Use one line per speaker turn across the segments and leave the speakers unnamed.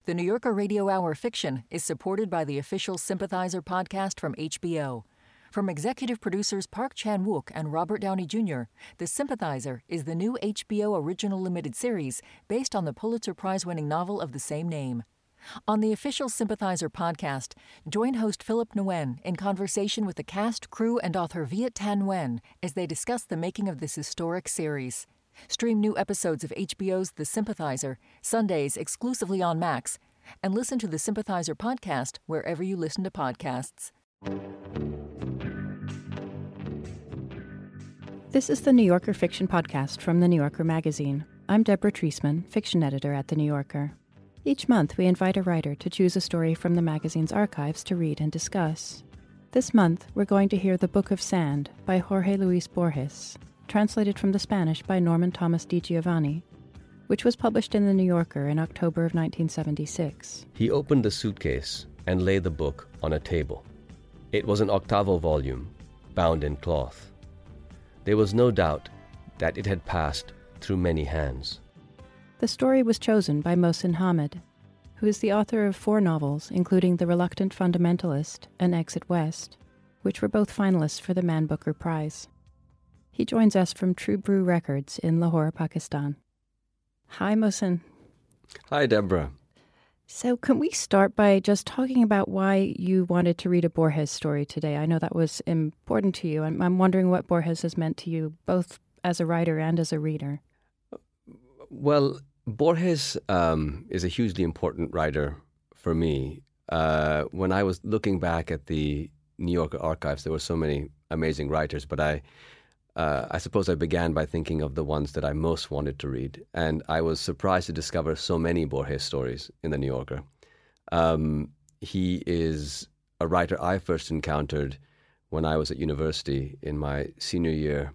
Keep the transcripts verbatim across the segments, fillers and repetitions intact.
The New Yorker Radio Hour Fiction is supported by the official Sympathizer podcast from H B O. From executive producers Park Chan-wook and Robert Downey Junior, The Sympathizer is the new H B O original limited series based on the Pulitzer Prize-winning novel of the same name. On the official Sympathizer podcast, join host Philip Nguyen in conversation with the cast, crew, and author Viet Thanh Nguyen as they discuss the making of this historic series. Stream new episodes of H B O's The Sympathizer, Sundays exclusively on Max, and listen to The Sympathizer podcast wherever you listen to podcasts.
This is the New Yorker Fiction Podcast from The New Yorker magazine. I'm Deborah Treisman, fiction editor at The New Yorker. Each month, we invite a writer to choose a story from the magazine's archives to read and discuss. This month, we're going to hear The Book of Sand by Jorge Luis Borges, translated from the Spanish by Norman Thomas Di Giovanni, which was published in The New Yorker in October of nineteen seventy-six.
He opened the suitcase and laid the book on a table. It was an octavo volume, bound in cloth. There was no doubt that it had passed through many hands.
The story was chosen by Mohsin Hamid, who is the author of four novels, including The Reluctant Fundamentalist and Exit West, which were both finalists for the Man Booker Prize. He joins us from True Brew Records in Lahore, Pakistan. Hi, Mohsin.
Hi, Deborah.
So can we start by just talking about why you wanted to read a Borges story today? I know that was important to you. I'm, I'm wondering what Borges has meant to you, both as a writer and as a reader.
Well, Borges um, is a hugely important writer for me. Uh, when I was looking back at the New Yorker archives, there were so many amazing writers, but I Uh, I suppose I began by thinking of the ones that I most wanted to read, and I was surprised to discover so many Borges stories in The New Yorker. Um, he is a writer I first encountered when I was at university in my senior year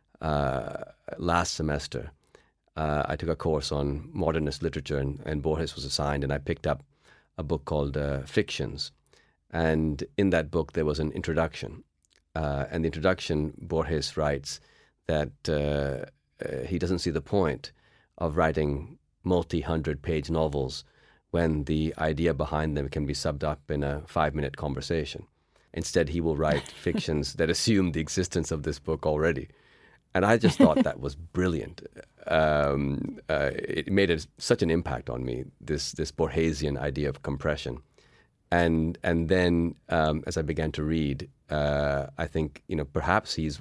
uh, last semester. Uh, I took a course on modernist literature, and, and Borges was assigned, and I picked up a book called uh, Fictions. And in that book, there was an introduction. Uh, and the introduction, Borges writes that uh, uh, he doesn't see the point of writing multi-hundred page novels when the idea behind them can be summed up in a five-minute conversation. Instead, he will write fictions that assume the existence of this book already. And I just thought that was brilliant. Um, uh, it made a, such an impact on me, this this Borgesian idea of compression. And and then um, as I began to read, uh, I think, you know, perhaps he's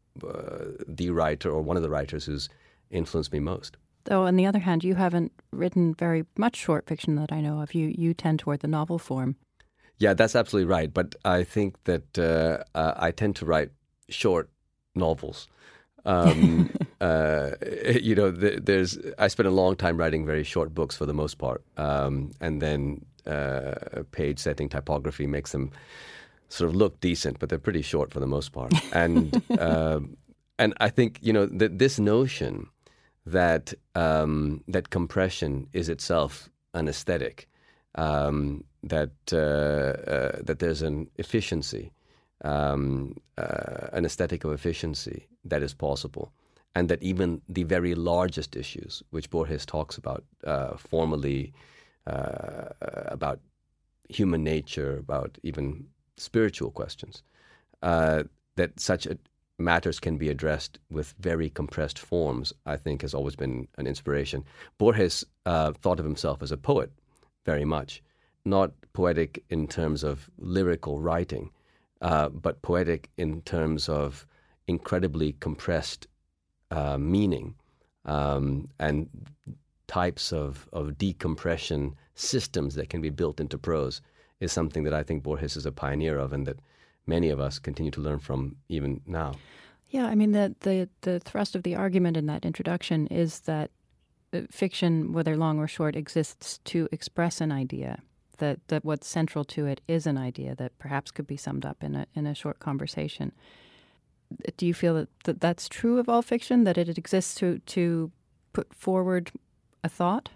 uh, the writer or one of the writers who's influenced me most.
Though, on the other hand, you haven't written very much short fiction that I know of. You you tend toward the novel form.
Yeah, that's absolutely right. But I think that uh, uh, I tend to write short novels. Um, uh, you know, th- there's I spent a long time writing very short books for the most part, um, and then uh, page setting typography makes them sort of look decent, but they're pretty short for the most part. And uh, and I think, you know, that this notion that um, that compression is itself an aesthetic, um, that uh, uh, that there's an efficiency, um, uh, an aesthetic of efficiency that is possible, and that even the very largest issues, which Borges talks about uh, formally, uh, about human nature, about even spiritual questions, uh, that such a, matters can be addressed with very compressed forms, I think has always been an inspiration. Borges uh, thought of himself as a poet very much, not poetic in terms of lyrical writing, uh, but poetic in terms of incredibly compressed uh, meaning um, and types of, of decompression systems that can be built into prose is something that I think Borges is a pioneer of, and that many of us continue to learn from even now.
Yeah, I mean, the, the, the thrust of the argument in that introduction is that fiction, whether long or short, exists to express an idea, that, that what's central to it is an idea that perhaps could be summed up in a, in a short conversation. Do you feel that, that that's true of all fiction, that it exists to, to put forward a thought?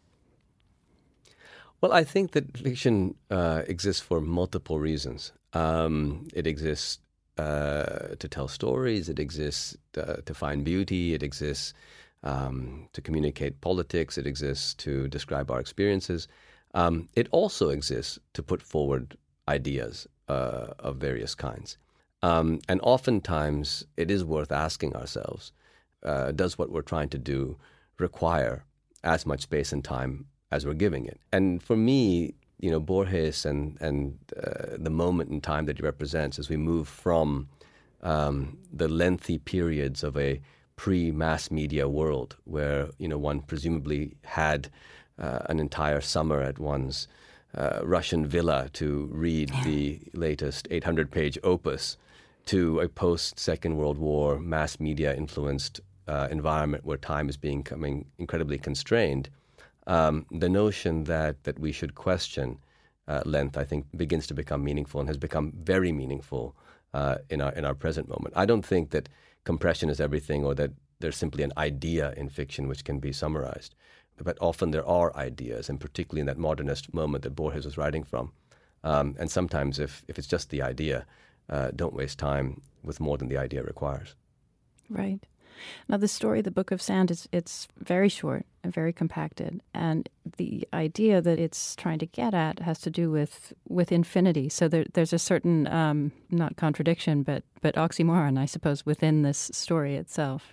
Well, I think that fiction uh, exists for multiple reasons. Um, it exists uh, to tell stories, it exists uh, to find beauty, it exists um, to communicate politics, it exists to describe our experiences. Um, it also exists to put forward ideas uh, of various kinds. Um, and oftentimes it is worth asking ourselves, uh, does what we're trying to do require as much space and time as we're giving it? And for me, you know, Borges and, and uh, the moment in time that he represents as we move from um, the lengthy periods of a pre-mass media world where, you know, one presumably had uh, an entire summer at one's uh, Russian villa to read the latest eight hundred page opus, to a post-Second World War mass media-influenced uh, environment where time is becoming incredibly constrained. Um, the notion that, that we should question uh, length, I think, begins to become meaningful and has become very meaningful uh, in our in our present moment. I don't think that compression is everything, or that there's simply an idea in fiction which can be summarized. But often there are ideas, and particularly in that modernist moment that Borges was writing from. Um, and sometimes if, if it's just the idea, uh, don't waste time with more than the idea requires.
Right. Now, the story, The Book of Sand, is it's very short and very compacted. And the idea that it's trying to get at has to do with, with infinity. So there, there's a certain, um, not contradiction, but, but oxymoron, I suppose, within this story itself.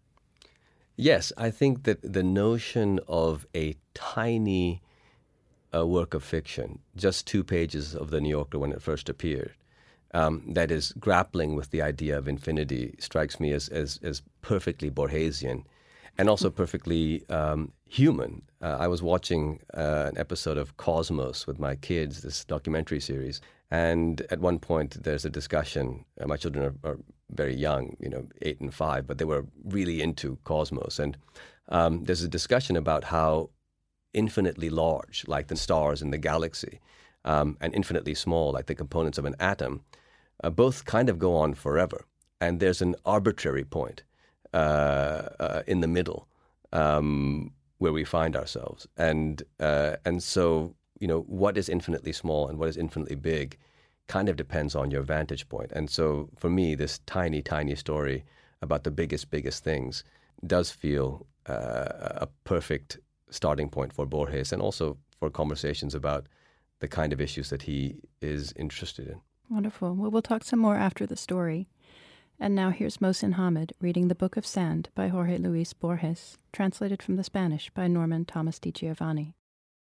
Yes, I think that the notion of a tiny uh, work of fiction, just two pages of The New Yorker when it first appeared, um, that is grappling with the idea of infinity, strikes me as, as, as perfectly Borgesian and also perfectly um, human. Uh, I was watching uh, an episode of Cosmos with my kids, this documentary series, and at one point there's a discussion. Uh, my children are, are very young, you know, eight and five, but they were really into Cosmos. And um, there's a discussion about how infinitely large, like the stars in the galaxy, um, and infinitely small, like the components of an atom, uh, both kind of go on forever. And there's an arbitrary point uh, uh, in the middle um, where we find ourselves. And uh, and so, you know, what is infinitely small and what is infinitely big kind of depends on your vantage point. And so for me, this tiny, tiny story about the biggest, biggest things does feel uh, a perfect starting point for Borges, and also for conversations about the kind of issues that he is interested in.
Wonderful. Well, we'll talk some more after the story. And now here's Mohsin Hamid reading The Book of Sand by Jorge Luis Borges, translated from the Spanish by Norman Thomas Di Giovanni.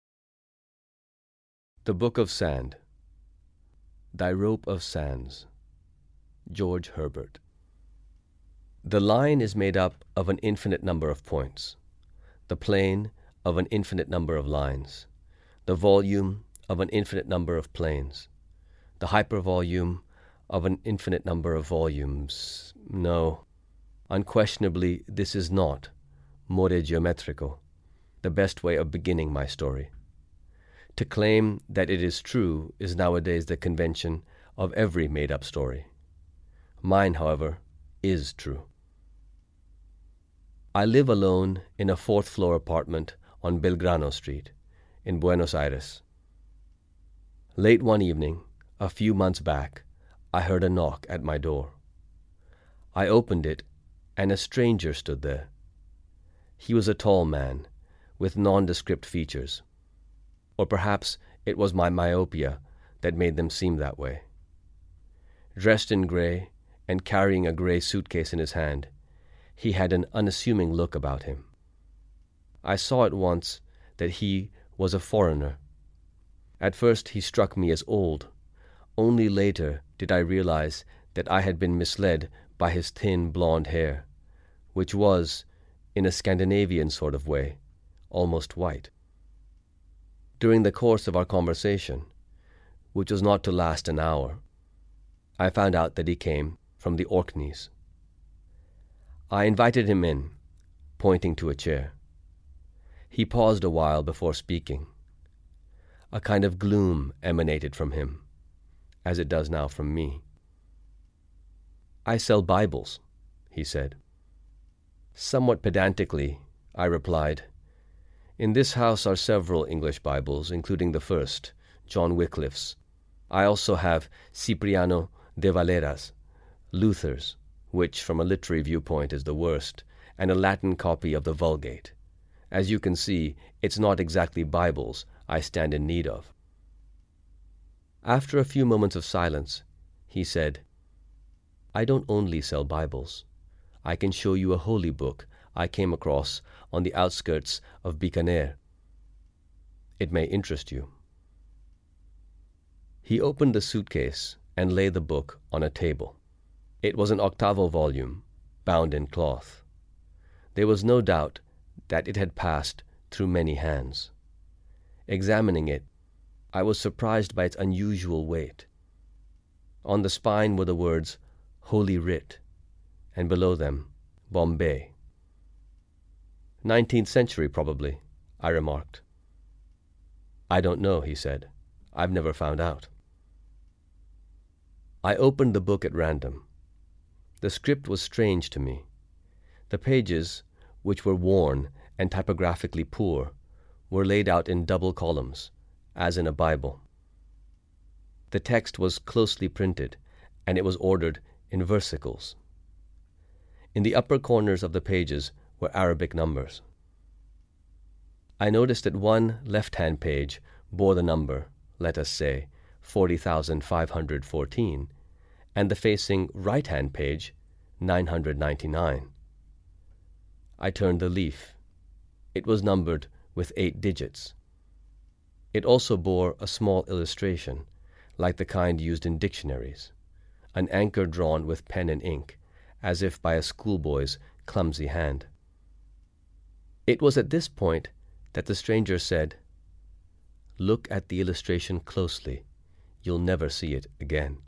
The Book of Sand. Thy Rope of Sands. George Herbert. The line is made up of an infinite number of points, the plane of an infinite number of lines, the volume of an infinite number of planes, the hypervolume of an infinite number of volumes. No, unquestionably this is not, more geometrical, the best way of beginning my story. To claim that it is true is nowadays the convention of every made-up story. Mine, however, is true. I live alone in a fourth-floor apartment on Belgrano Street in Buenos Aires. Late one evening, a few months back, I heard a knock at my door. I opened it, and a stranger stood there. He was a tall man, with nondescript features. Or perhaps it was my myopia that made them seem that way. Dressed in gray, and carrying a gray suitcase in his hand, he had an unassuming look about him. I saw at once that he was a foreigner. At first he struck me as old. Only later did I realize that I had been misled by his thin blonde hair, which was, in a Scandinavian sort of way, almost white. During the course of our conversation, which was not to last an hour, I found out that he came from the Orkneys. I invited him in, pointing to a chair. He paused a while before speaking. A kind of gloom emanated from him, as it does now from me. I sell Bibles, he said. Somewhat pedantically, I replied, in this house are several English Bibles, including the first, John Wycliffe's. I also have Cipriano de Valera's, Luther's, which from a literary viewpoint is the worst, and a Latin copy of the Vulgate. As you can see, it's not exactly Bibles I stand in need of." After a few moments of silence, he said, "I don't only sell Bibles. I can show you a holy book I came across on the outskirts of Bikaner. It may interest you." He opened the suitcase and laid the book on a table. It was an octavo volume, bound in cloth. There was no doubt that it had passed through many hands. Examining it, I was surprised by its unusual weight. On the spine were the words Holy Writ, and below them, Bombay. Nineteenth century, probably, I remarked. "I don't know," he said. "I've never found out." I opened the book at random. The script was strange to me. The pages, which were worn and typographically poor, were laid out in double columns, as in a Bible. The text was closely printed, and it was ordered in versicles. In the upper corners of the pages were Arabic numbers. I noticed that one left-hand page bore the number, let us say, forty thousand five hundred fourteen, and the facing right-hand page, nine hundred ninety-nine. I turned the leaf. It was numbered with eight digits. It also bore a small illustration, like the kind used in dictionaries, an anchor drawn with pen and ink, as if by a schoolboy's clumsy hand. It was at this point that the stranger said, "Look at the illustration closely. You'll never see it again."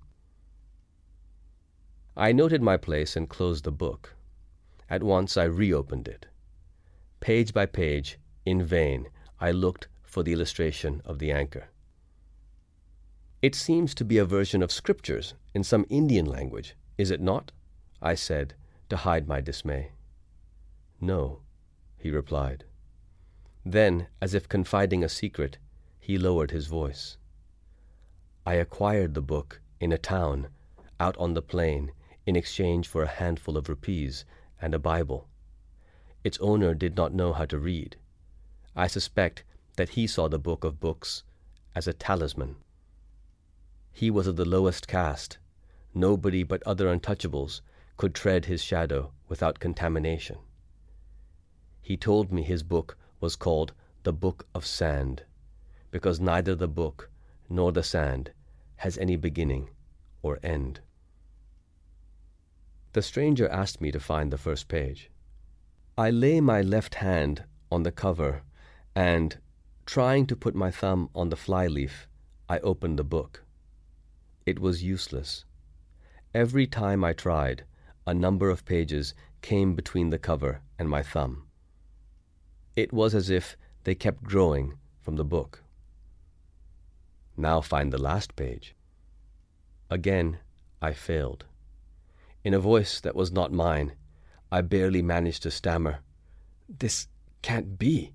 I noted my place and closed the book. At once I reopened it. Page by page, in vain, I looked for the illustration of the anchor. "It seems to be a version of scriptures in some Indian language, is it not?" I said, to hide my dismay. "No," he replied. Then, as if confiding a secret, he lowered his voice. "I acquired the book in a town out on the plain in exchange for a handful of rupees and a Bible. Its owner did not know how to read. I suspect that he saw the book of books as a talisman. He was of the lowest caste. Nobody but other untouchables could tread his shadow without contamination. He told me his book was called the Book of Sand, because neither the book nor the sand has any beginning or end. The stranger asked me to find the first page. I lay my left hand on the cover and, trying to put my thumb on the flyleaf, I opened the book. It was useless. Every time I tried, a number of pages came between the cover and my thumb. It was as if they kept growing from the book. Now find the last page. Again, I failed. In a voice that was not mine, I barely managed to stammer, "This can't be."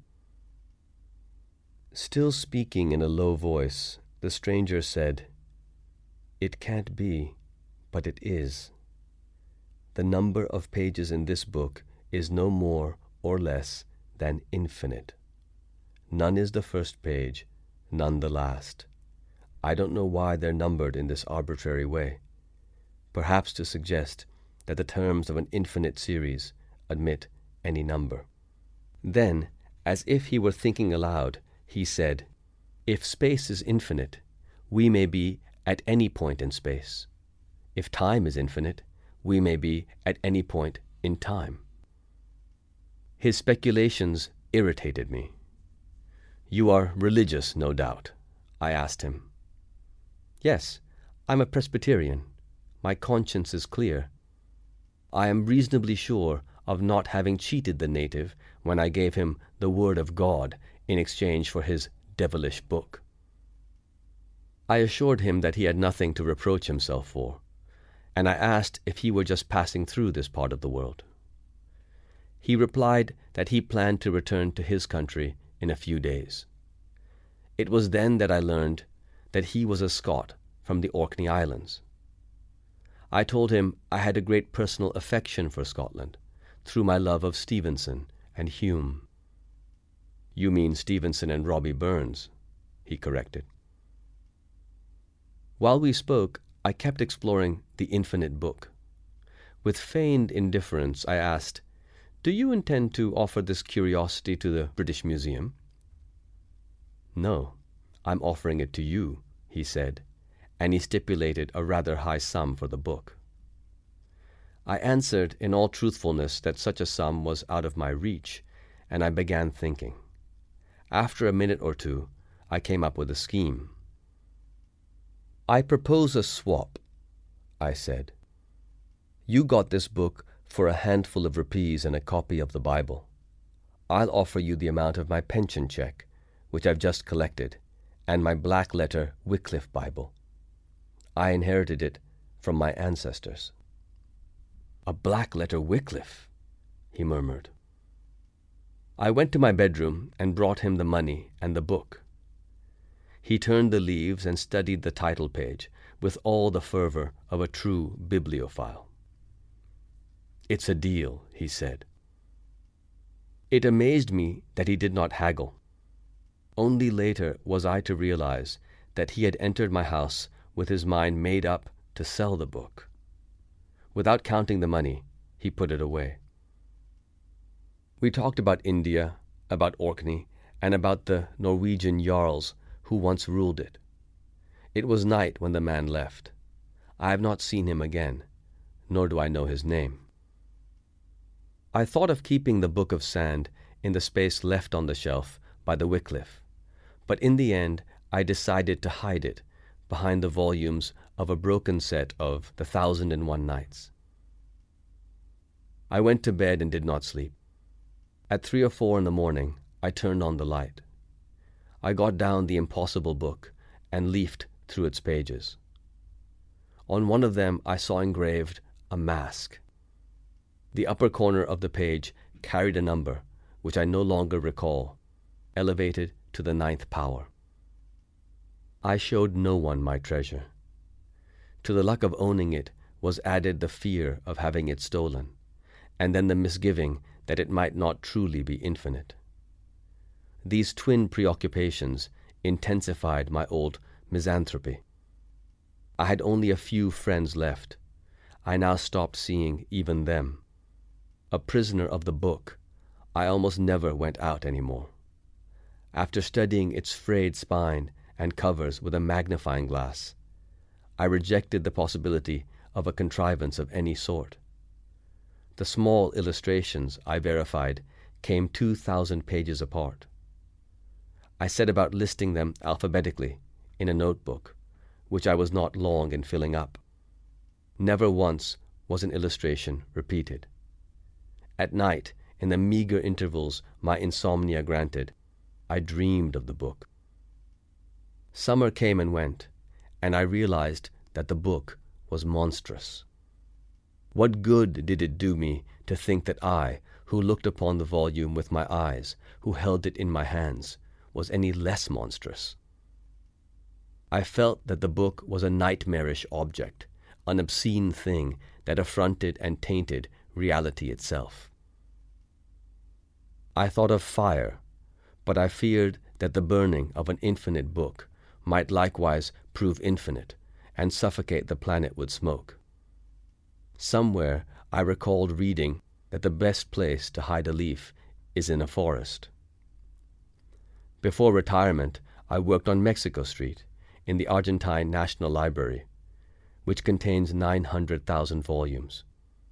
Still speaking in a low voice, the stranger said, "It can't be, but it is. The number of pages in this book is no more or less than infinite. None is the first page, none the last. I don't know why they're numbered in this arbitrary way. Perhaps to suggest that the terms of an infinite series admit any number." Then, as if he were thinking aloud, he said, "If space is infinite, we may be at any point in space. If time is infinite, we may be at any point in time." His speculations irritated me. "You are religious, no doubt?" I asked him. "Yes, I'm a Presbyterian. My conscience is clear. I am reasonably sure of not having cheated the native when I gave him the word of God in exchange for his devilish book." I assured him that he had nothing to reproach himself for, and I asked if he were just passing through this part of the world. He replied that he planned to return to his country in a few days. It was then that I learned that he was a Scot from the Orkney Islands. I told him I had a great personal affection for Scotland, through my love of Stevenson and Hume. "You mean Stevenson and Robbie Burns?" he corrected. While we spoke, I kept exploring the infinite book. With feigned indifference, I asked, "Do you intend to offer this curiosity to the British Museum?" "No, I'm offering it to you," he said, and he stipulated a rather high sum for the book. I answered in all truthfulness that such a sum was out of my reach, and I began thinking. After a minute or two, I came up with a scheme. "I propose a swap," I said. "You got this book for a handful of rupees and a copy of the Bible. I'll offer you the amount of my pension check, which I've just collected, and my black-letter Wycliffe Bible. I inherited it from my ancestors." "A black-letter Wycliffe," he murmured. I went to my bedroom and brought him the money and the book. He turned the leaves and studied the title page with all the fervor of a true bibliophile. "It's a deal," he said. It amazed me that he did not haggle. Only later was I to realize that he had entered my house with his mind made up to sell the book. Without counting the money, he put it away. We talked about India, about Orkney, and about the Norwegian Jarls who once ruled it. It was night when the man left. I have not seen him again, nor do I know his name. I thought of keeping the Book of Sand in the space left on the shelf by the Wycliffe, but in the end I decided to hide it behind the volumes of a broken set of The Thousand and One Nights. I went to bed and did not sleep. At three or four in the morning, I turned on the light. I got down the impossible book and leafed through its pages. On one of them I saw engraved a mask. The upper corner of the page carried a number, which I no longer recall, elevated to the ninth power. I showed no one my treasure. To the luck of owning it was added the fear of having it stolen, and then the misgiving that it might not truly be infinite. These twin preoccupations intensified my old misanthropy. I had only a few friends left. I now stopped seeing even them. A prisoner of the book, I almost never went out anymore. After studying its frayed spine and covers with a magnifying glass, I rejected the possibility of a contrivance of any sort. The small illustrations, I verified, came two thousand pages apart. I set about listing them alphabetically in a notebook, which I was not long in filling up. Never once was an illustration repeated. At night, in the meager intervals my insomnia granted, I dreamed of the book. Summer came and went, and I realized that the book was monstrous. What good did it do me to think that I, who looked upon the volume with my eyes, who held it in my hands, was any less monstrous? I felt that the book was a nightmarish object, an obscene thing that affronted and tainted reality itself. I thought of fire, but I feared that the burning of an infinite book might likewise prove infinite and suffocate the planet with smoke. Somewhere I recalled reading that the best place to hide a leaf is in a forest. Before retirement, I worked on Mexico Street in the Argentine National Library, which contains nine hundred thousand volumes.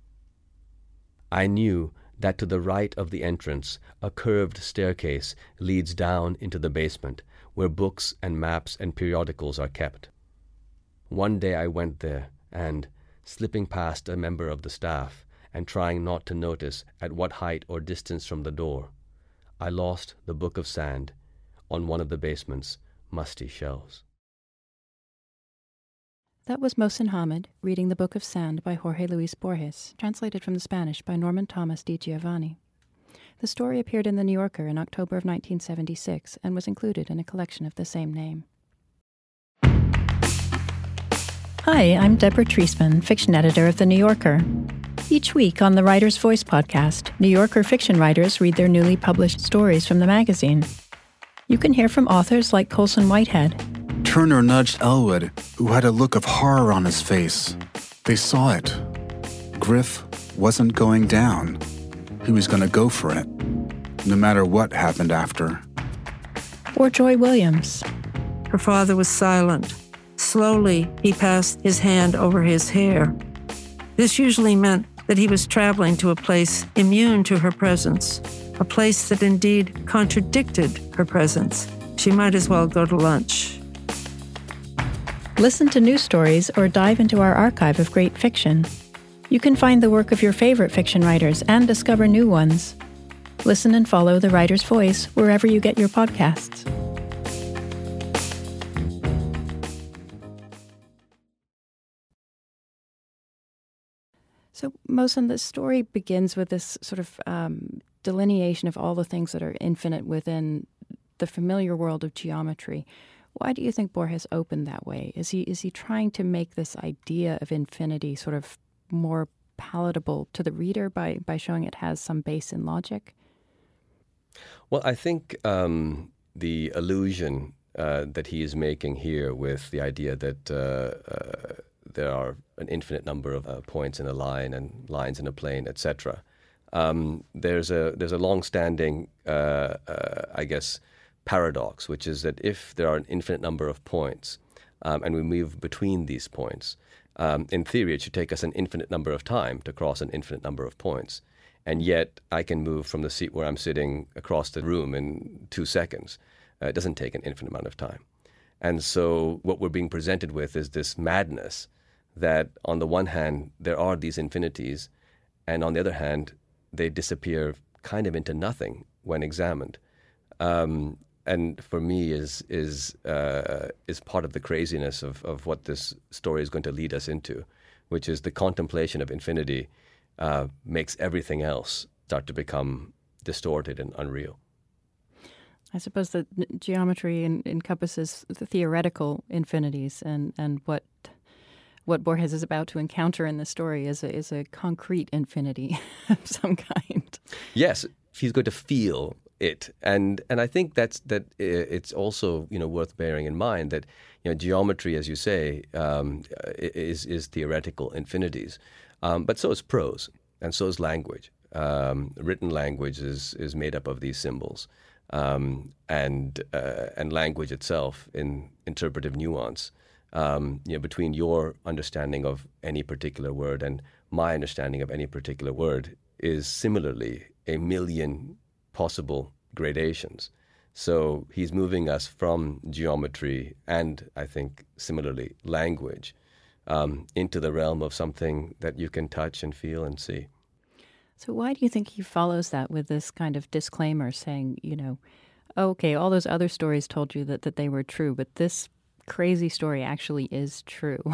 I knew that to the right of the entrance a curved staircase leads down into the basement, where books and maps and periodicals are kept. One day I went there, and, slipping past a member of the staff, and trying not to notice at what height or distance from the door, I lost the Book of Sand on one of the basement's musty shelves.
That was Mohsin Hamid reading The Book of Sand by Jorge Luis Borges, translated from the Spanish by Norman Thomas Di Giovanni. The story appeared in The New Yorker in October of nineteen seventy-six and was included in a collection of the same name. Hi, I'm Deborah Treisman, fiction editor of The New Yorker. Each week on the Writer's Voice podcast, New Yorker fiction writers read their newly published stories from the magazine. You can hear from authors like Colson Whitehead.
Turner nudged Elwood, who had a look of horror on his face. They saw it. Griff wasn't going down. He was going to go for it, no matter what happened after.
Or Joy Williams.
Her father was silent. Slowly, he passed his hand over his hair. This usually meant that he was traveling to a place immune to her presence, a place that indeed contradicted her presence. She might as well go to lunch.
Listen to new stories or dive into our archive of great fiction. You can find the work of your favorite fiction writers and discover new ones. Listen and follow The Writer's Voice wherever you get your podcasts. So, Mohsen, the story begins with this sort of um, delineation of all the things that are infinite within the familiar world of geometry. Why do you think Borges opened that way? Is he is he trying to make this idea of infinity sort of more palatable to the reader by, by showing it has some base in logic?
Well, I think um, the allusion uh, that he is making here with the idea that uh, uh, there are an infinite number of uh, points in a line and lines in a plane, et cetera. Um, there's a there's a long-standing, uh, uh, I guess, paradox, which is that if there are an infinite number of points um, and we move between these points, um, in theory, it should take us an infinite number of time to cross an infinite number of points. And yet I can move from the seat where I'm sitting across the room in two seconds. Uh, it doesn't take an infinite amount of time. And so what we're being presented with is this madness that on the one hand, there are these infinities, and on the other hand, they disappear kind of into nothing when examined. Um, and for me is is uh, is part of the craziness of, of what this story is going to lead us into, which is the contemplation of infinity uh, makes everything else start to become distorted and unreal.
I suppose that geometry en- encompasses the theoretical infinities, and, and what what Borges is about to encounter in the story is a, is a concrete infinity of some kind.
Yes, he's going to feel it, and and I think that's that. It's also you know worth bearing in mind that you know geometry, as you say, um, is is theoretical infinities, um, but so is prose, and so is language. Um, written language is is made up of these symbols, um, and uh, and language itself in interpretive nuance. Um, you know, between your understanding of any particular word and my understanding of any particular word is similarly a million possible gradations. So he's moving us from geometry and, I think, similarly, language um, into the realm of something that you can touch and feel and see.
So why do you think he follows that with this kind of disclaimer saying, you know, okay, all those other stories told you that, that they were true, but this crazy story actually is true?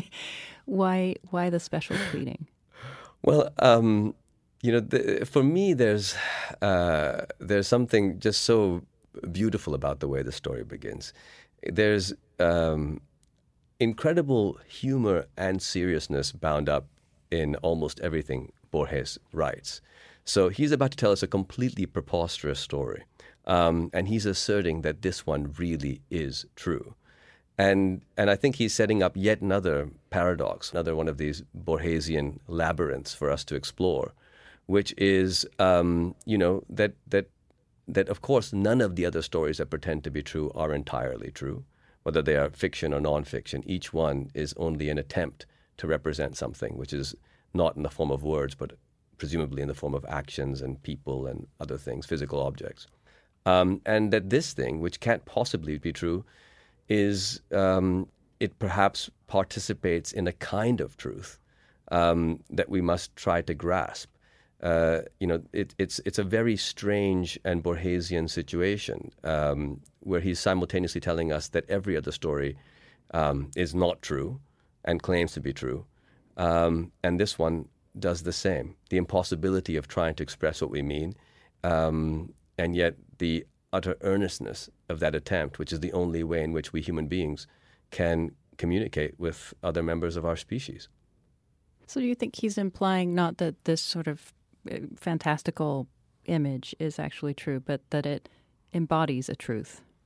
why why the special pleading?
Well, um, you know, the, for me, there's uh, there's something just so beautiful about the way the story begins. There's um, incredible humor and seriousness bound up in almost everything Borges writes. So he's about to tell us a completely preposterous story, um, and he's asserting that this one really is true. And and I think he's setting up yet another paradox, another one of these Borgesian labyrinths for us to explore, which is, um, you know, that that that of course none of the other stories that pretend to be true are entirely true, whether they are fiction or nonfiction. Each one is only an attempt to represent something, which is not in the form of words, but presumably in the form of actions and people and other things, physical objects. Um, and that this thing, which can't possibly be true, is um, it perhaps participates in a kind of truth um, that we must try to grasp. Uh, you know, it, it's it's a very strange and Borgesian situation um, where he's simultaneously telling us that every other story um, is not true and claims to be true, um, and this one does the same. The impossibility of trying to express what we mean, um, and yet the utter earnestness of that attempt, which is the only way in which we human beings can communicate with other members of our species.
So do you think he's implying not that this sort of fantastical image is actually true, but that it embodies a truth?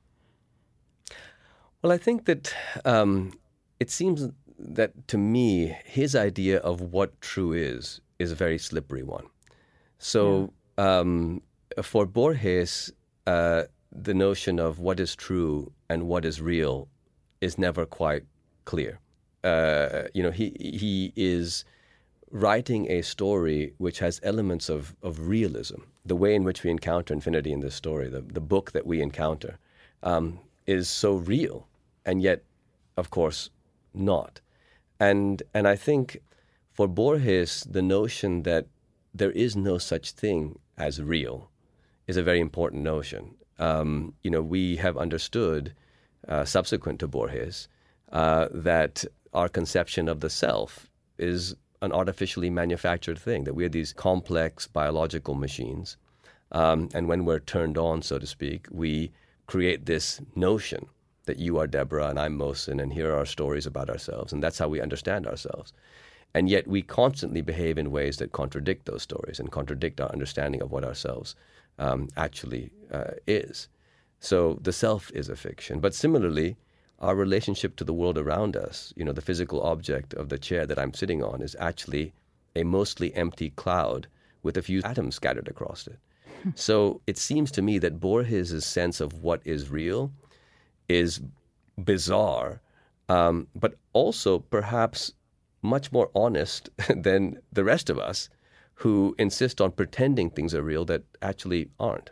Well, I think that um, it seems that to me, his idea of what true is is a very slippery one. So yeah. um, for Borges, uh, the notion of what is true and what is real is never quite clear. Uh, you know, he he is writing a story which has elements of, of realism. The way in which we encounter infinity in this story, the, the book that we encounter, um, is so real, and yet, of course, not. And and I think for Borges, the notion that there is no such thing as real is a very important notion. Um, you know, we have understood, uh, subsequent to Borges, uh, that our conception of the self is an artificially manufactured thing, that we are these complex biological machines. Um, and when we're turned on, so to speak, we create this notion that you are Deborah and I'm Mohsin, and here are our stories about ourselves, and that's how we understand ourselves. And yet we constantly behave in ways that contradict those stories and contradict our understanding of what ourselves um, actually uh, is. So the self is a fiction. But similarly, our relationship to the world around us, you know, the physical object of the chair that I'm sitting on is actually a mostly empty cloud with a few atoms scattered across it. So it seems to me that Borges' sense of what is real is bizarre, um, but also perhaps much more honest than the rest of us who insist on pretending things are real that actually aren't.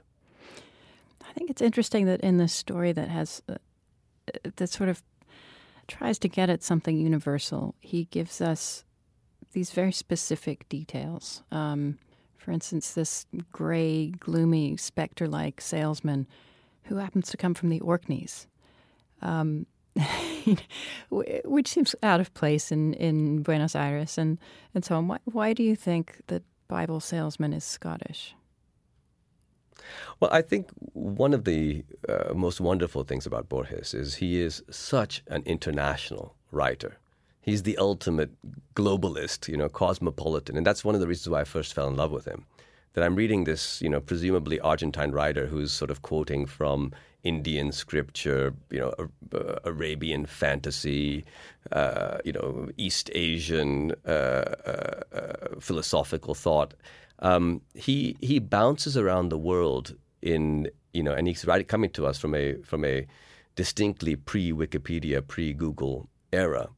I think it's interesting that in this story that has uh, that sort of tries to get at something universal, he gives us these very specific details. Um, for instance, this gray, gloomy, specter-like salesman who happens to come from the Orkneys, um, which seems out of place in, in Buenos Aires and, and so on. Why, why do you think that Bible salesman is Scottish?
Well, I think one of the uh, most wonderful things about Borges is he is such an international writer. He's the ultimate globalist, you know, cosmopolitan. And that's one of the reasons why I first fell in love with him. That I'm reading this, you know, presumably Argentine writer who's sort of quoting from Indian scripture, you know, uh, Arabian fantasy, uh, you know, East Asian uh, uh, uh, philosophical thought. Um, he he bounces around the world in, you know, and he's right, coming to us from a from a distinctly pre-Wikipedia, pre-Google era,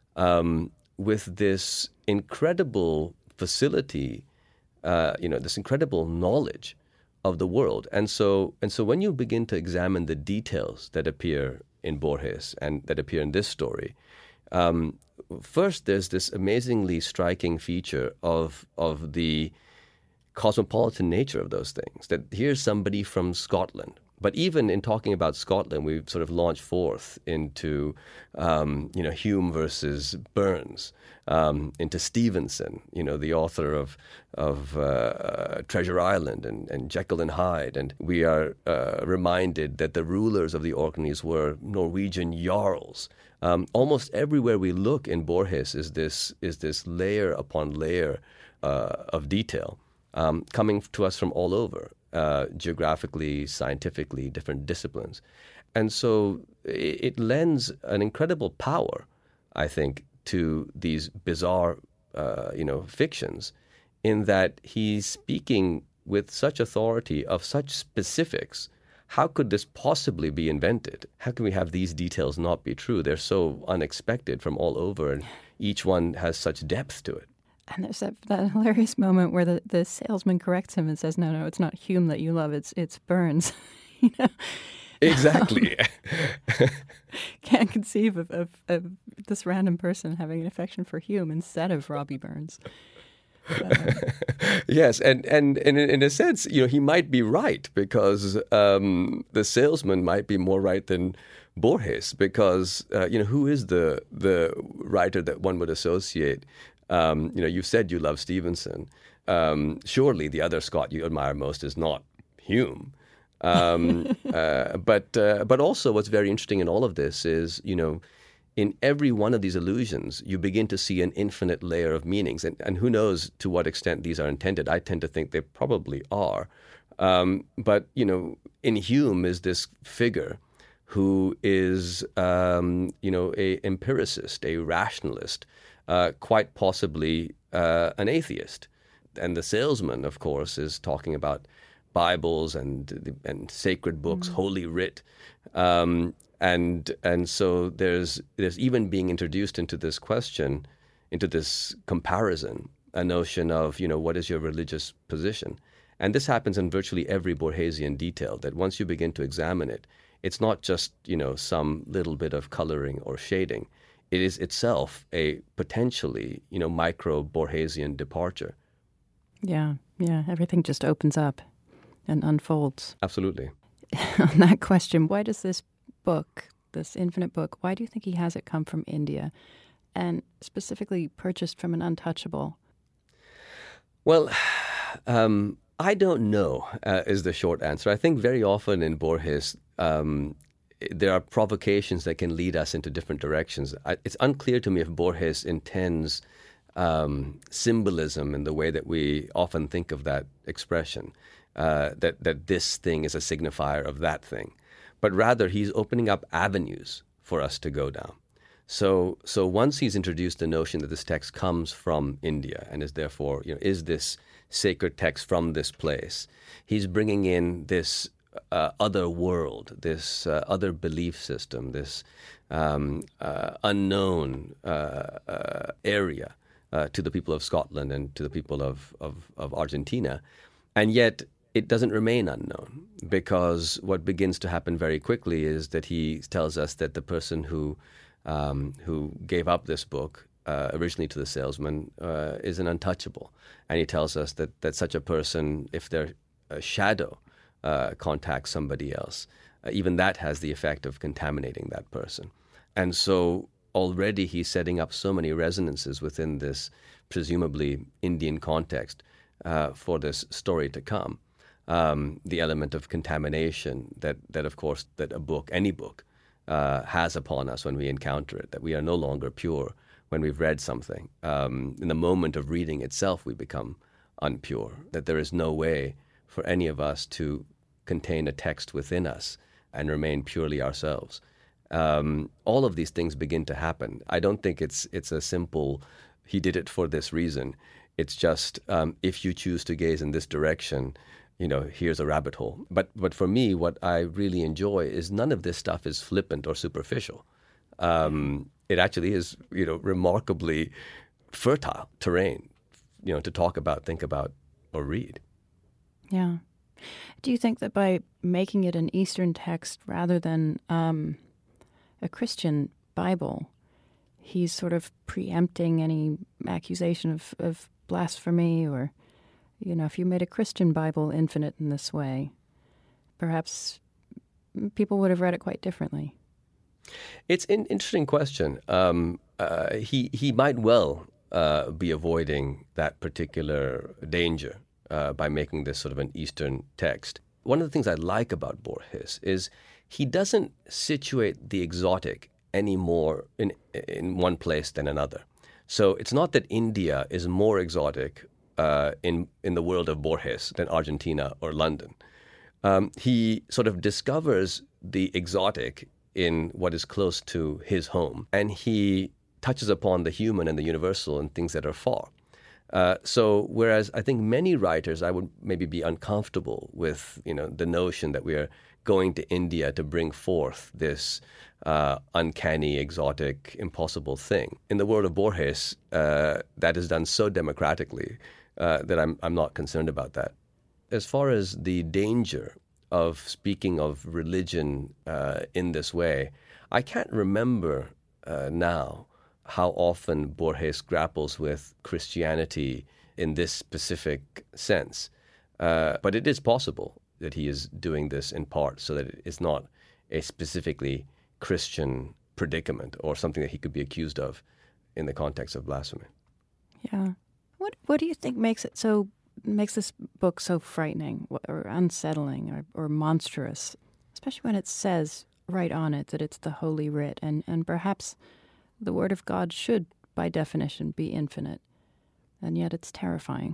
um, with this incredible facility, uh, you know, this incredible knowledge of the world. And so and so when you begin to examine the details that appear in Borges and that appear in this story, um, first there's this amazingly striking feature of of the cosmopolitan nature of those things, that here's somebody from Scotland. But even in talking about Scotland, we've sort of launched forth into, um, you know, Hume versus Burns, um, into Stevenson, you know, the author of of uh, Treasure Island and, and Jekyll and Hyde. And we are uh, reminded that the rulers of the Orkneys were Norwegian jarls. Um, almost everywhere we look in Borges is this is this layer upon layer uh, of detail. Um, coming to us from all over, uh, geographically, scientifically, different disciplines. And so it, it lends an incredible power, I think, to these bizarre, uh, you know, fictions, in that he's speaking with such authority of such specifics. How could this possibly be invented? How can we have these details not be true? They're so unexpected from all over, and each one has such depth to it.
And there's that, that hilarious moment where the, the salesman corrects him and says, no, no, it's not Hume that you love, it's it's Burns. You know?
Exactly.
Um, can't conceive of, of, of this random person having an affection for Hume instead of Robbie Burns. Uh,
yes, and, and, and in a sense, you know, he might be right, because um, the salesman might be more right than Borges, because, uh, you know, who is the the writer that one would associate? Um, you know, you said you love Stevenson. Um, surely the other Scot you admire most is not Hume. Um, uh, but uh, but also what's very interesting in all of this is, you know, in every one of these allusions, you begin to see an infinite layer of meanings. And, and who knows to what extent these are intended. I tend to think they probably are. Um, but, you know, in Hume is this figure who is, um, you know, a empiricist, a rationalist, uh, quite possibly uh, an atheist. And the salesman, of course, is talking about Bibles and and sacred books, mm. Holy Writ, um, and and so there's there's even being introduced into this question, into this comparison, a notion of, you know, what is your religious position, and this happens in virtually every Borgesian detail. That once you begin to examine it, it's not just, you know, some little bit of coloring or shading. It is itself a potentially, you know, micro Borgesian departure.
Yeah, yeah, everything just opens up and unfolds.
Absolutely.
On that question, why does this book, this Infinite book, why do you think he has it come from India and specifically purchased from an untouchable?
Well, um, I don't know, uh, is the short answer. I think very often in Borges, um, there are provocations that can lead us into different directions. I, it's unclear to me if Borges intends um, symbolism in the way that we often think of that expression, uh, that, that this thing is a signifier of that thing. But rather, he's opening up avenues for us to go down. So, so once he's introduced the notion that this text comes from India and is therefore, you know, is this sacred text from this place, he's bringing in this uh, other world, this uh, other belief system, this um, uh, unknown uh, uh, area uh, to the people of Scotland and to the people of, of, of Argentina. And yet, it doesn't remain unknown, because what begins to happen very quickly is that he tells us that the person who um, who gave up this book uh, originally to the salesman uh, is an untouchable. And he tells us that, that such a person, if their uh, shadow uh, contacts somebody else, uh, even that has the effect of contaminating that person. And so already he's setting up so many resonances within this presumably Indian context uh, for this story to come. Um, the element of contamination that, that, of course, that a book, any book, uh, has upon us when we encounter it, that we are no longer pure when we've read something. Um, in the moment of reading itself, we become unpure, that there is no way for any of us to contain a text within us and remain purely ourselves. Um, all of these things begin to happen. I don't think it's it's a simple, he did it for this reason. It's just, um, if you choose to gaze in this direction, you know, here's a rabbit hole. But but for me, what I really enjoy is none of this stuff is flippant or superficial. Um, it actually is, you know, remarkably fertile terrain, you know, to talk about, think about, or read.
Yeah. Do you think that by making it an Eastern text rather than um, a Christian Bible, he's sort of preempting any accusation of, of blasphemy, or, you know, if you made a Christian Bible infinite in this way, perhaps people would have read it quite differently?
It's an interesting question. Um, uh, he he might well uh, be avoiding that particular danger uh, by making this sort of an Eastern text. One of the things I like about Borges is he doesn't situate the exotic any more in in one place than another. So it's not that India is more exotic uh, in in the world of Borges than Argentina or London. Um, he sort of discovers the exotic in what is close to his home, and he touches upon the human and the universal and things that are far. Uh, so whereas I think many writers, I would maybe be uncomfortable with, you know, the notion that we are going to India to bring forth this uh, uncanny, exotic, impossible thing. In the world of Borges, uh, that is done so democratically uh, that I'm I'm not concerned about that. As far as the danger of speaking of religion uh, in this way, I can't remember uh, now how often Borges grapples with Christianity in this specific sense. Uh, but it is possible that he is doing this in part so that it is not a specifically Christian predicament or something that he could be accused of in the context of blasphemy.
Yeah. What What do you think makes it so makes this book so frightening or unsettling or, or monstrous, especially when it says right on it that it's the Holy Writ, and, and perhaps the Word of God should, by definition, be infinite, and yet it's terrifying?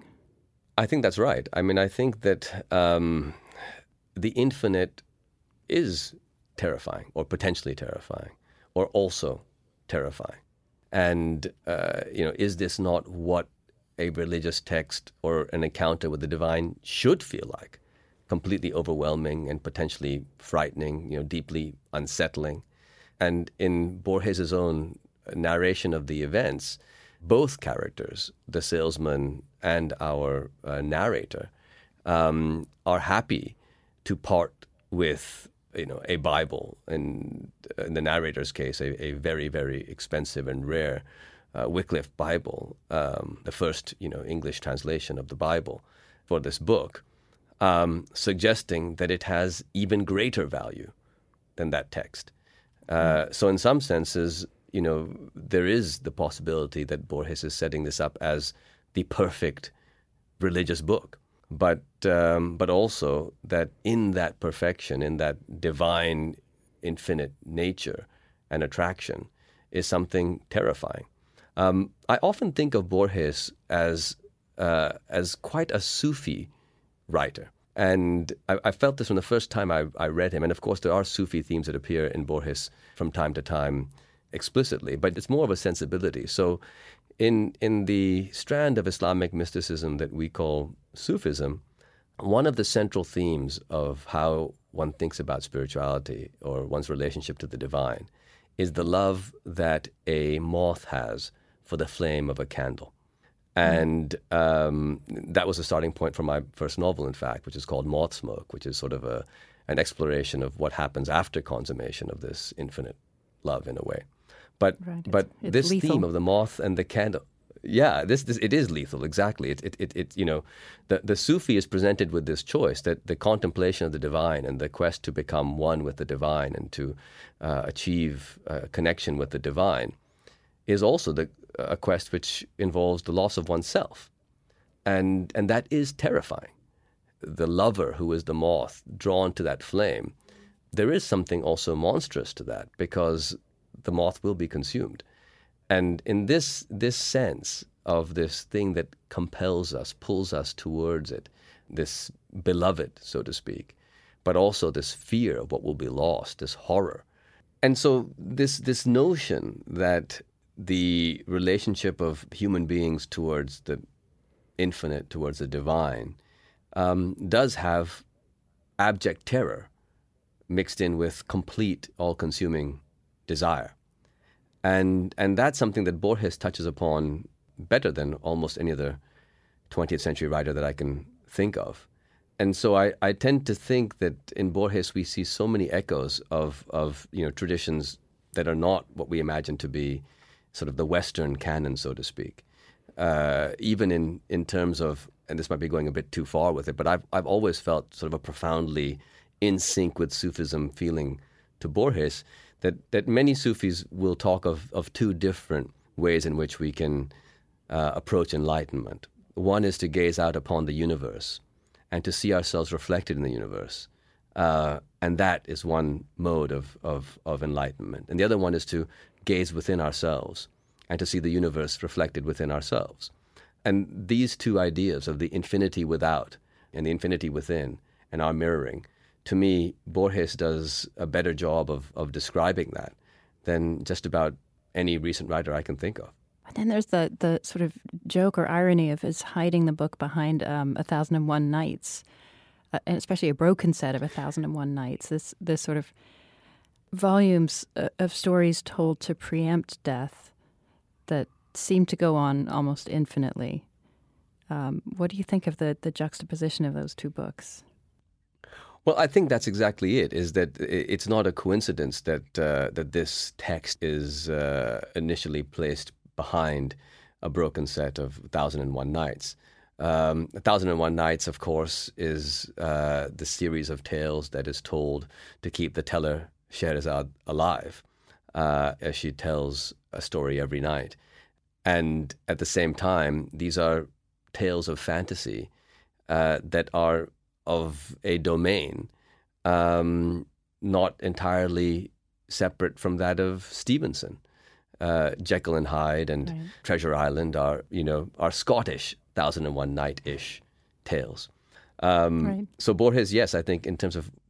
I think that's right. I mean, I think that um, the infinite is terrifying or potentially terrifying or also terrifying? And, uh, you know, is this not what a religious text or an encounter with the divine should feel like? Completely overwhelming and potentially frightening, you know, deeply unsettling. And in Borges' own narration of the events, both characters, the salesman and our uh, narrator, um, are happy to part with, you know, a Bible, and in the narrator's case, a, a very, very expensive and rare uh, Wycliffe Bible, um, the first, you know, English translation of the Bible for this book, um, suggesting that it has even greater value than that text. Uh, so in some senses, you know, there is the possibility that Borges is setting this up as the perfect religious book, but um, but also that in that perfection, in that divine, infinite nature and attraction, is something terrifying. Um, I often think of Borges as uh, as quite a Sufi writer. And I, I felt this from the first time I, I read him. And of course, there are Sufi themes that appear in Borges from time to time explicitly, but it's more of a sensibility. So in in the strand of Islamic mysticism that we call Sufism, one of the central themes of how one thinks about spirituality or one's relationship to the divine is the love that a moth has for the flame of a candle. And um, that was the starting point for my first novel, in fact, which is called Moth Smoke, which is sort of a an exploration of what happens after consummation of this infinite love, in a way. But
right.
but
it's, it's
this
lethal.
theme of the moth and the candle, yeah, this, this it is lethal, exactly. It it it, it you know, the the Sufi is presented with this choice, that the contemplation of the divine and the quest to become one with the divine and to uh, achieve a connection with the divine is also the a quest which involves the loss of oneself. And and that is terrifying. The lover who is the moth drawn to that flame, there is something also monstrous to that, because the moth will be consumed. And in this this sense of this thing that compels us, pulls us towards it, this beloved, so to speak, but also this fear of what will be lost, this horror. And so this this notion that the relationship of human beings towards the infinite, towards the divine, um, does have abject terror mixed in with complete, all-consuming desire. And and that's something that Borges touches upon better than almost any other twentieth century writer that I can think of. And so I, I tend to think that in Borges we see so many echoes of, of you know traditions that are not what we imagine to be sort of the Western canon, so to speak. Uh, even in, in terms of, and this might be going a bit too far with it, but I've I've always felt sort of a profoundly in sync with Sufism feeling to Borges, that, that many Sufis will talk of, of two different ways in which we can uh, approach enlightenment. One is to gaze out upon the universe and to see ourselves reflected in the universe. Uh, and that is one mode of, of, of enlightenment. And the other one is to gaze within ourselves and to see the universe reflected within ourselves. And these two ideas of the infinity without and the infinity within and our mirroring, to me, Borges does a better job of, of describing that than just about any recent writer I can think of.
But then there's the, the sort of joke or irony of his hiding the book behind um, A Thousand and One Nights, uh, and especially a broken set of A Thousand and One Nights, this, this sort of volumes of stories told to preempt death that seem to go on almost infinitely. Um, what do you think of the, the juxtaposition of those two books?
Well, I think that's exactly it, is that it's not a coincidence that uh, that this text is uh, initially placed behind a broken set of A Thousand and One Nights. Um, A Thousand and One Nights, of course, is uh, the series of tales that is told to keep the teller Scheherazade alive, uh, as she tells a story every night. And at the same time, these are tales of fantasy uh, that are of a domain um, not entirely separate from that of Stevenson. Uh, Jekyll and Hyde and right. Treasure Island are, you know, are Scottish Thousand and One Night-ish tales. Um, right. So Borges, yes, I think in terms of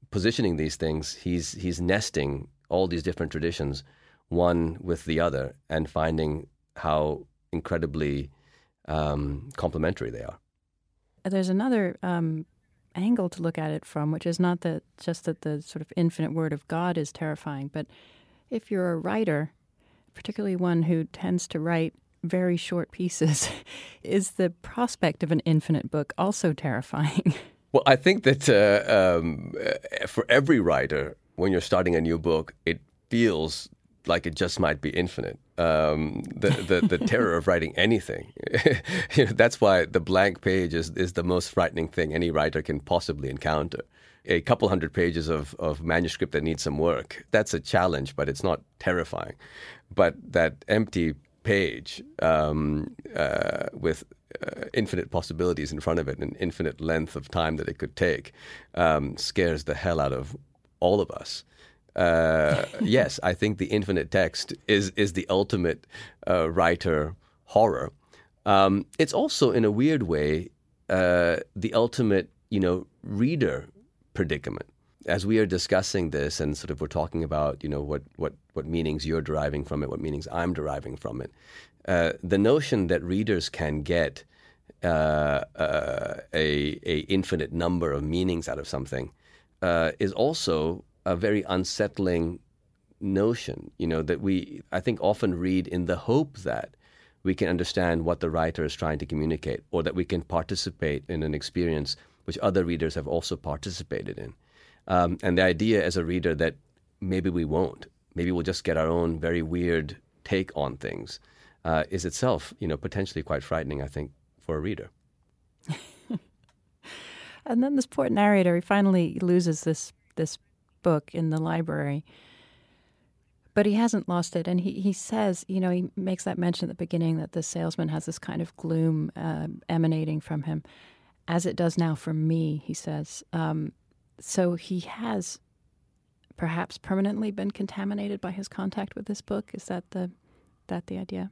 positioning these things, he's he's nesting all these different traditions, one with the other, and finding how incredibly um, complementary they are.
There's another um, angle to look at it from, which is not that just that the sort of infinite word of God is terrifying, but if you're a writer, particularly one who tends to write very short pieces, is the prospect of an infinite book also terrifying?
Well, I think that uh, um, for every writer, when you're starting a new book, it feels like it just might be infinite. Um, the, the the terror of writing anything. You know, that's why the blank page is, is the most frightening thing any writer can possibly encounter. A couple hundred pages of, of manuscript that needs some work, that's a challenge, but it's not terrifying. But that empty page um, uh, with uh, infinite possibilities in front of it and infinite length of time that it could take um, scares the hell out of all of us. Uh, yes, I think the infinite text is is the ultimate uh, writer horror. Um, it's also, in a weird way, uh, the ultimate, you know, reader predicament. As we are discussing this, and sort of we're talking about, you know, what what what meanings you're deriving from it, what meanings I'm deriving from it. Uh, the notion that readers can get uh, uh, a a infinite number of meanings out of something uh, is also a very unsettling notion, you know, that we, I think, often read in the hope that we can understand what the writer is trying to communicate, or that we can participate in an experience which other readers have also participated in. Um, and the idea as a reader that maybe we won't, maybe we'll just get our own very weird take on things, uh, is itself, you know, potentially quite frightening, I think, for a reader.
And then this poor narrator, he finally loses this this book in the library, but he hasn't lost it. And he, he says, you know, he makes that mention at the beginning that the salesman has this kind of gloom uh, emanating from him, as it does now for me, he says. Um, so he has perhaps permanently been contaminated by his contact with this book. Is that the that the idea?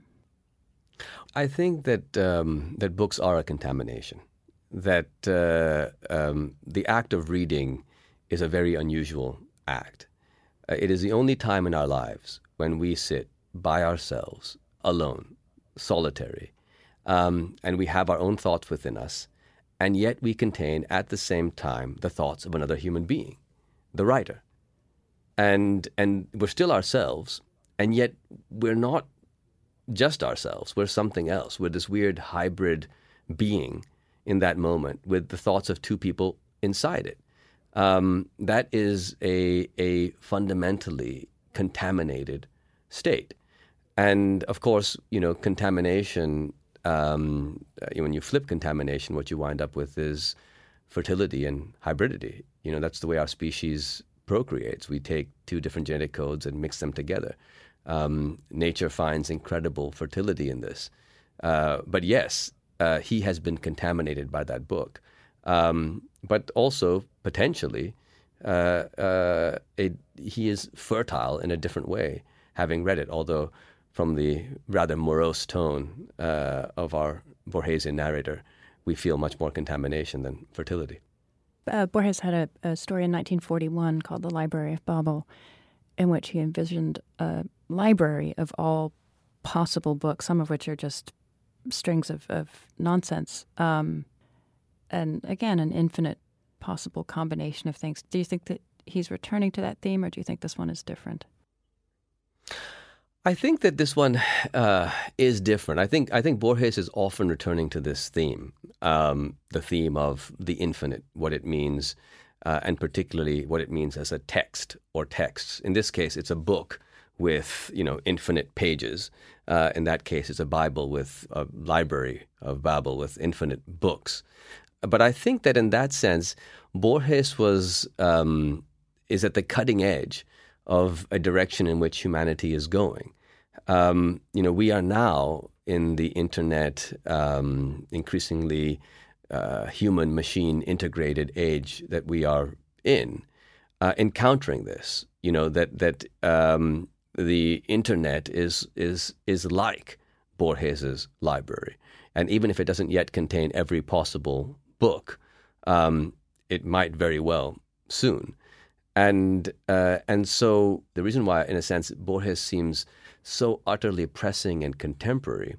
I think that um, that books are a contamination, that uh, um, the act of reading is a very unusual act. Uh, it is the only time in our lives when we sit by ourselves, alone, solitary, um, and we have our own thoughts within us, and yet we contain at the same time the thoughts of another human being, the writer. And and we're still ourselves, and yet we're not just ourselves. We're something else. We're this weird hybrid being in that moment with the thoughts of two people inside it. Um, that is a a fundamentally contaminated state. And of course, you know, contamination, um, when you flip contamination, what you wind up with is fertility and hybridity. You know, that's the way our species procreates. We take two different genetic codes and mix them together. Um, nature finds incredible fertility in this. Uh, but yes, uh, he has been contaminated by that book. Um, but also, potentially, uh, uh, it, he is fertile in a different way, having read it, although from the rather morose tone uh, of our Borgesian narrator, we feel much more contamination than fertility.
Uh, Borges had a, a story in nineteen forty-one called The Library of Babel, in which he envisioned a library of all possible books, some of which are just strings of, of nonsense. Um, and again, an infinite possible combination of things. Do you think that he's returning to that theme, or do you think this one is different?
I think that this one uh, is different. I think I think Borges is often returning to this theme, um, the theme of the infinite, what it means, uh, and particularly what it means as a text or texts. In this case, it's a book with, you know, infinite pages. Uh, in that case, it's a Bible with a library of Babel with infinite books. But I think that in that sense, Borges was um, is at the cutting edge of a direction in which humanity is going. Um, you know, we are now in the internet, um, increasingly uh, human-machine integrated age that we are in, uh, encountering this. You know, that that um, the internet is is is like Borges's library, and even if it doesn't yet contain every possible book, um, it might very well soon. And uh, and so the reason why, in a sense, Borges seems so utterly pressing and contemporary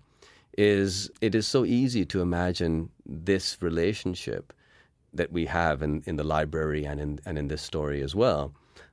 is it is so easy to imagine this relationship that we have in, in the library and in and in this story as well,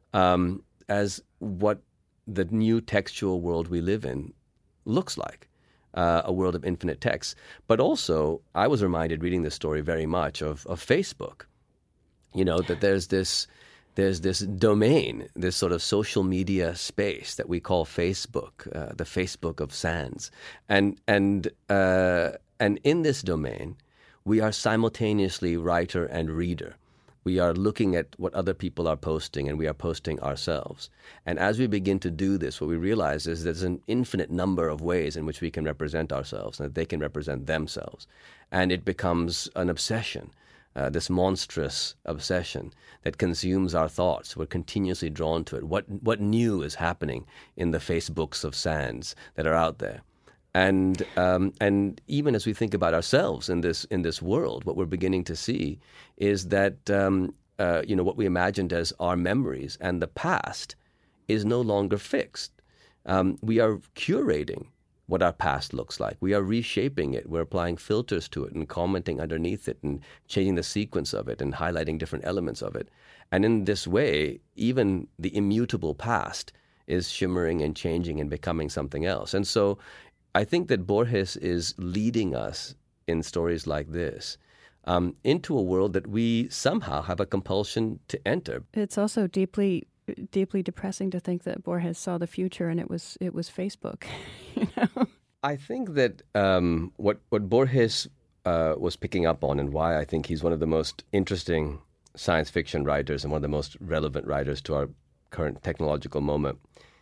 um, as what the new textual world we live in looks like, uh, a world of infinite text. But also, I was reminded reading this story very much of, of Facebook. You know, that there's this there's this domain, this sort of social media space that we call Facebook, uh, the Facebook of Sands, and and uh, and in this domain, we are simultaneously writer and reader. We are looking at what other people are posting, and we are posting ourselves. And as we begin to do this, what we realize is there's an infinite number of ways in which we can represent ourselves, and that they can represent themselves. And it becomes an obsession, uh, this monstrous obsession that consumes our thoughts. We're continuously drawn to it. What what new is happening in the Facebooks of Sands that are out there? And um, and even as we think about ourselves in this in this world, what we're beginning to see is that um, uh, you know what we imagined as our memories and the past is no longer fixed. Um, we are curating what our past looks like. We are reshaping it. We're applying filters to it and commenting underneath it and changing the sequence of it and highlighting different elements of it. And in this way, even the immutable past is shimmering and changing and becoming something else. And so I think that Borges is leading us in stories like this um, into a world that we somehow have a compulsion to enter.
It's also deeply, deeply depressing to think that Borges saw the future and it was it was Facebook. You know?
I think that um, what what Borges uh, was picking up on, and why I think he's one of the most interesting science fiction writers and one of the most relevant writers to our current technological moment,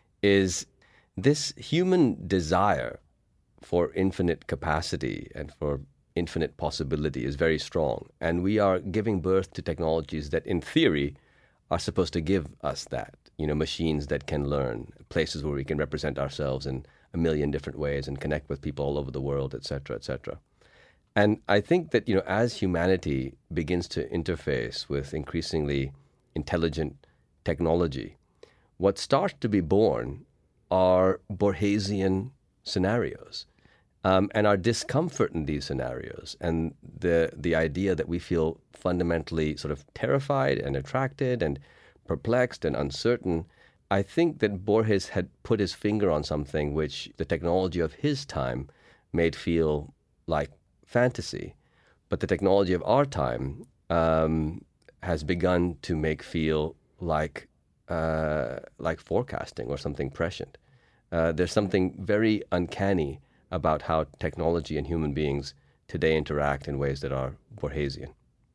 is this human desire for infinite capacity and for infinite possibility is very strong. And we are giving birth to technologies that, in theory, are supposed to give us that. You know, machines that can learn, places where we can represent ourselves in a million different ways and connect with people all over the world, et cetera, et cetera. And I think that, you know, as humanity begins to interface with increasingly intelligent technology, what starts to be born are Borgesian scenarios. Um, and our discomfort in these scenarios and the the idea that we feel fundamentally sort of terrified and attracted and perplexed and uncertain, I think that Borges had put his finger on something which the technology of his time made feel like fantasy, but the technology of our time um, has begun to make feel like uh, like forecasting or something prescient. Uh, there's something very uncanny about how technology and human beings today interact in ways that are Borgesian.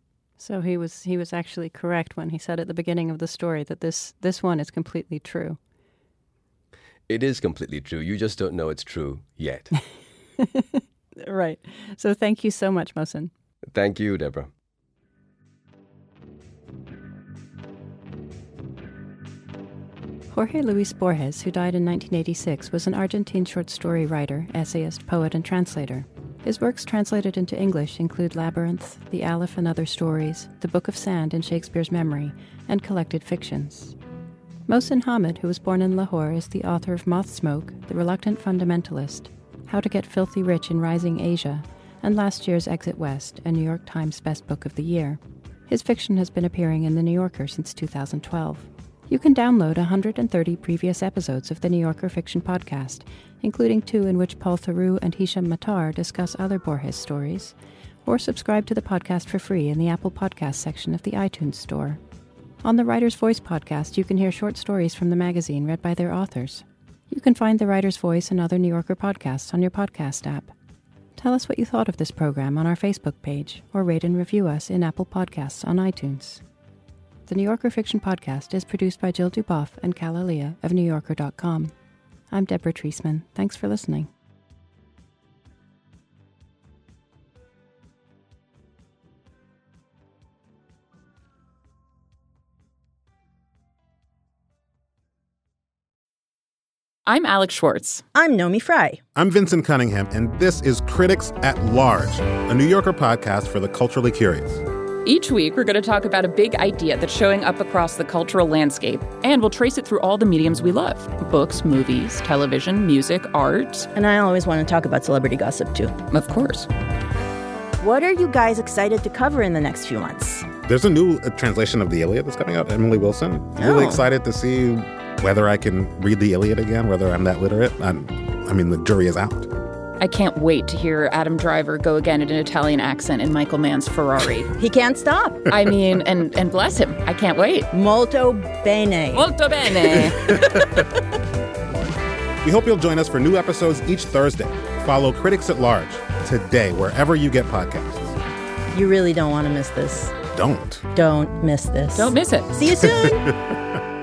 So he was he was actually correct when he said at the beginning of the story that this this one is completely true.
It is completely true. You just don't know it's true yet.
Right. So thank you so much, Mohsen.
Thank you, Deborah.
Jorge Luis Borges, who died in nineteen eighty-six, was an Argentine short story writer, essayist, poet, and translator. His works translated into English include Labyrinth, The Aleph and Other Stories, The Book of Sand in Shakespeare's Memory, and collected fictions. Mohsen Hamid, who was born in Lahore, is the author of Moth Smoke, The Reluctant Fundamentalist, How to Get Filthy Rich in Rising Asia, and last year's Exit West, a New York Times Best Book of the Year. His fiction has been appearing in The New Yorker since two thousand twelve. You can download one hundred thirty previous episodes of the New Yorker Fiction Podcast, including two in which Paul Theroux and Hisham Matar discuss other Borges stories, or subscribe to the podcast for free in the Apple Podcast section of the iTunes Store. On the Writer's Voice podcast, you can hear short stories from the magazine read by their authors. You can find The Writer's Voice and other New Yorker podcasts on your podcast app. Tell us what you thought of this program on our Facebook page, or rate and review us in Apple Podcasts on iTunes. The New Yorker Fiction Podcast is produced by Jill Duboff and Cal Alia of New Yorker dot com. I'm Deborah Treisman. Thanks for listening.
I'm Alex Schwartz.
I'm Nomi Fry.
I'm Vincent Cunningham, and this is Critics at Large, a New Yorker podcast for the culturally curious.
Each week, we're going to talk about a big idea that's showing up across the cultural landscape, and we'll trace it through all the mediums we love: books, movies, television, music, art.
And I always want to talk about celebrity gossip, too.
Of course.
What are you guys excited to cover in the next few months?
There's a new uh, translation of the Iliad that's coming out, Emily Wilson.
Oh.
Really excited to see whether I can read the Iliad again, whether I'm that literate. I'm, I mean, the jury is out.
I can't wait to hear Adam Driver go again in an Italian accent in Michael Mann's Ferrari.
He can't stop.
I mean, and, and bless him. I can't wait.
Molto bene.
Molto bene.
We hope you'll join us for new episodes each Thursday. Follow Critics at Large today, wherever you get podcasts.
You really don't want to miss this.
Don't.
Don't miss this.
Don't miss it.
See you soon.